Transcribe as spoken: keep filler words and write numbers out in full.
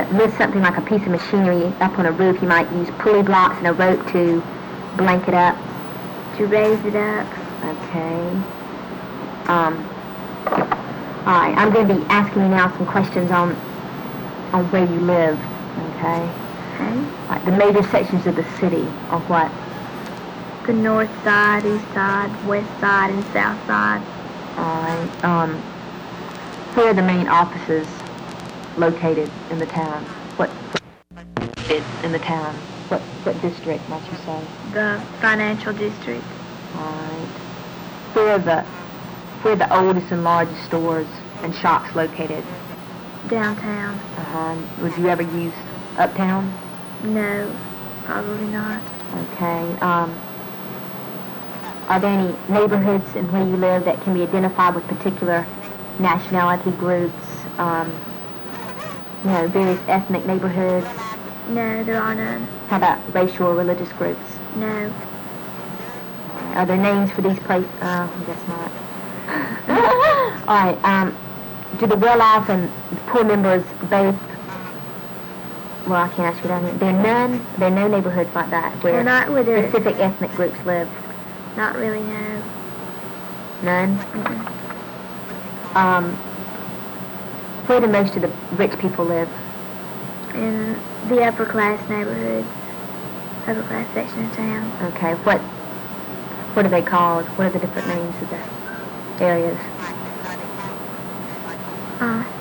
to lift something like a piece of machinery up on a roof, you might use pulley blocks and a rope to blank it up. To raise it up. Okay. Um, all right, I'm going to be asking you now some questions on on where you live, okay? Okay. Like the major sections of the city are what? The north side, east side, west side, and south side. All right. Um, where are the main offices located in the town? What in the town? What what district, might you say? The financial district. All right. Where are the where are the oldest and largest stores and shops located? Downtown. Uh-huh. Would you ever use uptown? No, probably not. Okay. Um, are there any neighborhoods in where you live that can be identified with particular nationality groups? Um, you know, various ethnic neighborhoods? No, there are none. How about racial or religious groups? No. Are there names for these places? Uh, I guess not. All right. Um, do the well-off and the poor members both? Well, I can't ask you that. There are none. There are no neighborhoods like that where Well, not where there- specific ethnic groups live. Not really, no. None. Mm-mm. Um, where do most of the rich people live? In the upper class neighborhoods, upper class section of town. Okay. What What are they called? What are the different names of the areas? Uh,